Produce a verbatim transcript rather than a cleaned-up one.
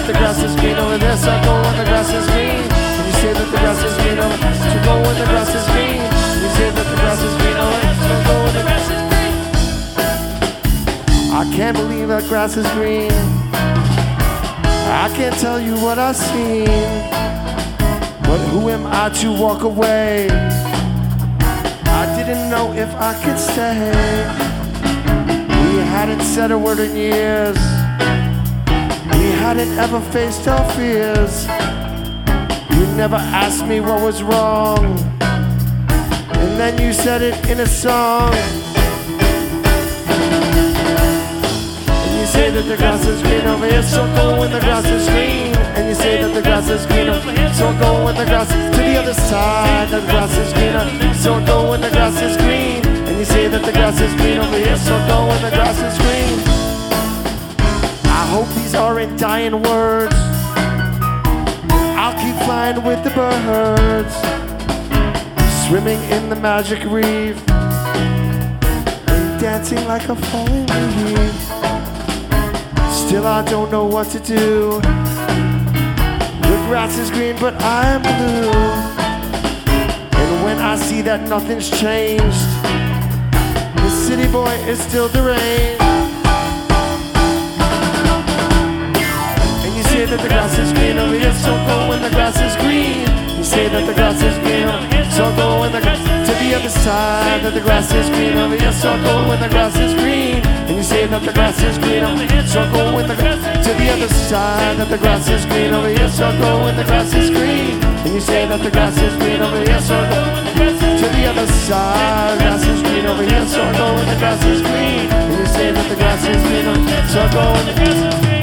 that the grass is green over there, so I go when the grass is green. And you say that the grass is green over there, so go when the grass is green. And you say that the grass is green over there, so go when the grass is green. I can't believe that grass is green. I can't tell you what I've seen, but who am I to walk away? I didn't know if I could stay. We hadn't said a word in years. We hadn't ever faced our fears. You never asked me what was wrong, and then you said it in a song. You say that the grass is green over here, so go when the grass is green. And you say that the grass is green over here, so go when the grass is to the other side. That the grass is greener, so go when the grass is green. And you say that the grass is green over here, so go when the grass is green. I hope these aren't dying words. I'll keep flying with the birds, swimming in the magic reef, and dancing like a falling leaf. Still I don't know what to do. The grass is green but I'm blue. And when I see that nothing's changed, the city boy is still deranged. And you say that the grass is green over here, so go when the grass is green. You say that the grass is green over here, so go when the grass to the other side. That the grass is green over here, so go when the grass is green. And you say that the grass is green over here, so go when the grass to the other side. That the grass is green over here, so go when the grass is green. And you say that the grass is green over here, so go to the other side. Grass is green over here, so go when the grass is green. And you say that the grass is green over here, so go when the grass is green.